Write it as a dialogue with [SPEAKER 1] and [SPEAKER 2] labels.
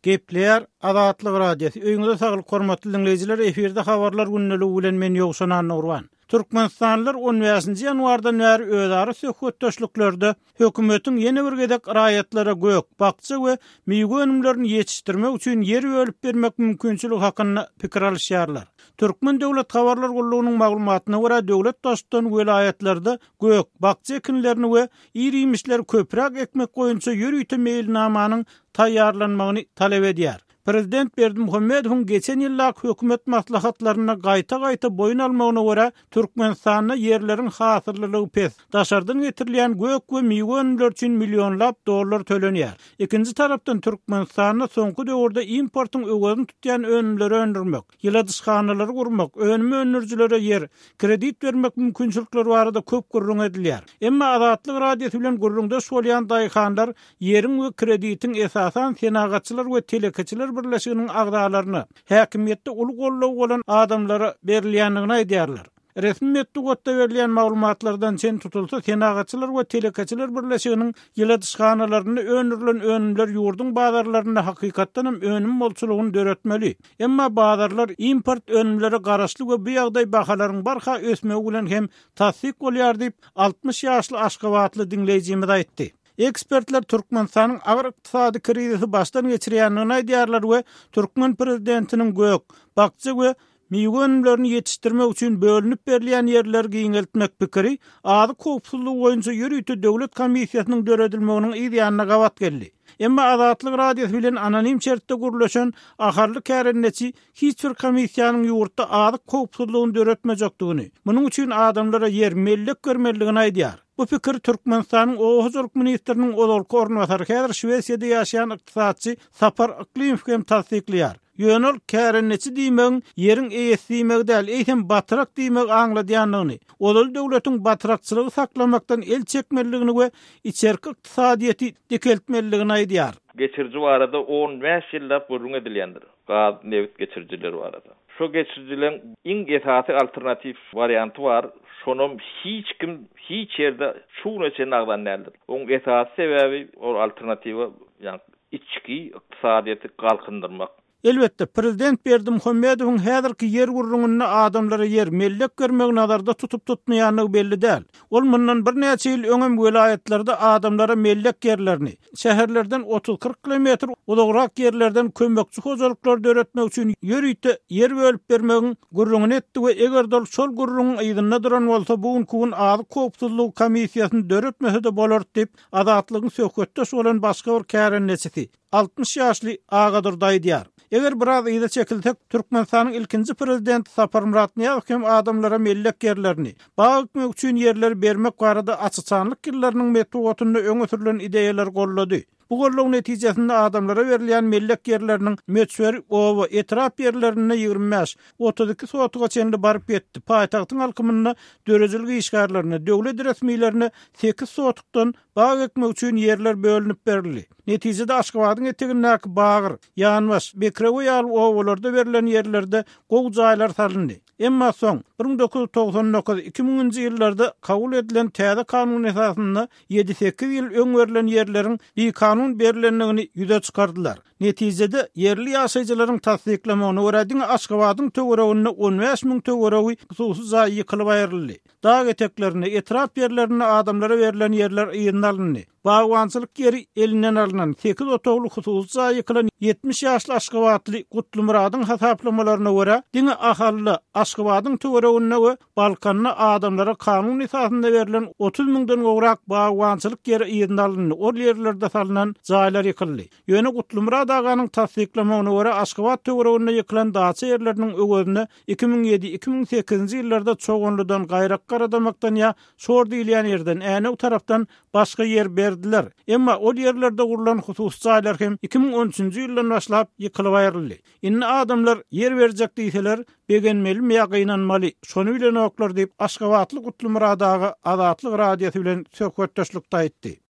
[SPEAKER 1] Gepleýär Azatlyk radiosu. Öýüňizde saglyk hormatly dinleýijiler, eferde habarlar günneligi bilen men Ýogşan Nurwan. Türkmenistanlylar 15-nji ýanwardan bäri özara söhbetdeşliklerde hökümetiň ýene bir gedek raýatlary gök, bakça we meýwe önümlerini ýetişdirmek üçin ýer bölüp bermek mümkinçiligi hakyna pikir alýarlar. Türkmen döwlet habarlar gullugynyň maglumatyna görä döwlet daşdan welaýatlarda gök, bakça ekinlerini we irimişler köprak ekmek goýunça ýürüýte meýilnamanyň taýýarlanmagyny talep edýär. Prezident Berdimuhammedowyň geçen ýyllyk hökümet maslahatlaryna gaýta boyun almagyna görä Türkmenistanda ýerleriň hasyrlylygy pes. Daşardan getirilýän gök we meýwe önümleri üçin millionlap dollar tölenýär. Ikinji tarapdan Türkmenistanda soňky döwürde importyň öwgüni tutýan önümleri öndürmek, ýyladyşhanalary gurmak, önümi önürjilere ýer, kredit bermek mümkinçilikleri barada köp gurrun edilýär. Emma Azatlyk radiosu bilen gurrunda bolýan daýhanlar ýeriň we kreditiň esasan senagatçylar we telekeçiler birleşiginiň agdalaryny häkimiýetde uly gollaw bolan adamlara berilýändigini aýdýarlar. Resmi metdugatda berilýän maglumatlardan sen tutulsa senagatçylar we telekeçiler birleşiginiň ýyladyşhanalaryny önürlen önümler ýurdun bazarlaryna hakykatdan hem önüm bolçulugyny döretmeli. Emma bazarlar import önümlere garaşly we bu ýagdaý bahalaryň barha ösmegi bilen hem tasdik bolýar diýip 60 ýaşly Aşgabatly dinleýijimiz aýtdy. Ekspertler Türkmenistanyň agyr ykdysady krizisi başdan geçirýändigini aýdýarlar we Türkmen prezidentiniň gök, bakça we meýwe önümlerini ýetişdirmek üçin bölünip berilýän ýerler giňeltmek pikiri ady kopsuzlygy boýunça ýürüýte döwlet komissiýasynyň döredilmeginiň ideýanyna gawat geldi. Emma Azatlyk radiosu bilen anonim çertde gurulşan aharly kärenneçi hiç bir komissiýanyň ýurtda ady kopsuzlygyny döretmejekdigini, munyň üçin adamlara ýer mellek görmeligini aýdýar. Bu pikir Türkmenistanyň Owuzluk ministriniň olurky ornwasary häzir Şwesiýada ýaşaýan ykdysadçy Sapar Aklimov hem tasdiklýar. Ýönel kärenneçi diýmegiň ýeriň eýesi diýmek däl, eýsem batrak diýmek aňladýanlygyny, olal döwletiň batrakçylygy saklamakdan el çekmeligini we içerki ykdysadyýety dikeltmeligini aýdýar.
[SPEAKER 2] Geçirji barada 15 ýyllap gurrun edilýändir. Gaz neft geçirjileri barada. Şu geçirjilerin iň esasy alternatif varianty bar. Şonum hiç kim hiç yerde şu neçe nagdan nädir. Oň esasy sebebi o alternatiwa ýani içki ykdysadyýety galkındyrmak.
[SPEAKER 1] Elbette Prezident Berdimuhammedowyň häzirki ýer gurrungyna adamlara ýer mellek görmek nazarda tutup tutmaýanlygy belli däl. Ol mundan bir näçe ýyl öňem welaýatlarda adamlara mellek ýerlerini, şäherlerden 30-40 kilometr uzakrak ýerlerden kömekçi hojalyklar döretmek üçin ýürüýte ýer bölüp bermegiň gurrungyny etdi we eger dol şol gurrungyň ýygyna duran bolsa bugun ady kopsuzlyk komissiýasyny döretmese de bolar diýip Azatlygyň söhbetdeş bolan başga bir kärenneçisi 60 ýaşly Agadur daýdýar. Eger biraz ýyda çekilsek, Türkmenistanyň ilkinji prezidenti Sapar Muratniýazow hem adamlara mellek ýerlerini, bagmak üçin ýerler bermek barada açyçanlyk ýyllarynyň metodiýatyny öňe sürülen ideýalar gollady. Bu gollaw netijesinde adamlara berilýän mellek ýerleriniň möçberi owa etrap ýerlerine 25-32 sotuga çenli baryp ýetdi. Paýtagtyň alkymyna dörejilik işgärlerini, döwlet resmiýlerini 8 sotukdan bag ekmek üçin ýerler bölünip berildi. Netijede Aşgabatyň etegindäki Bagır, Ýanbaş, Bekrewe ýaly owalarda berilen ýerlerde gowy jaýlar salyndy. Emma soň 1999-2000-nji ýyllarda kabul edilen täze kanun esasynda 7-8 ýyl öňwerilen ýerleriň bir kanun berilenligini ýüze çykardylar. Netijede yerli ýaşaýjylaryň tasdiklamagyna görä Aşgabatyň töweregiне 15.000 töweregi hususy jaý ýykylyp aýryldy. Dağ eteklerine, etraf ýerlerine adamlara berilen ýerler ýygnalyndy. Bagwançylyk ýeri elinden alynan 8 otogly hususy jaý ýykylan 70 ýaşly Aşgabatly Gutlumuradyň hasaplamalarına görä diňe ahally Aşgabatyň töweregine we Balkanyna adamlara kanun esasynda berilen 30.000-den gowrak bagwançylyk ýeri ýygnalyndy. O ýerlerde salynan jaýlar ýykyldy. Ýöne Gutlumurad aganyň tasdiklamagyna görä Aşgabat töweregine ýykylan daça ýerleriniň öwgüne 2007-2008-nji ýyllarda çoğunludan gaýrak garadamakdan ýa şor diýilýän ýerden äne tarapdan başga ýer berdiler. Emma o ýerlerde gurulan hususy jaýlar hem 2013-nji ýyldan başlap ýykylyp aýryldy. Inni adamlar ýer berjek diýseler, begenmeli ýagynanmaly. Şonu bilen oklar diýip Aşgabatly Gutlumurad aga Azatlyk radiosu bilen söhbetdeşlikde aýtdy.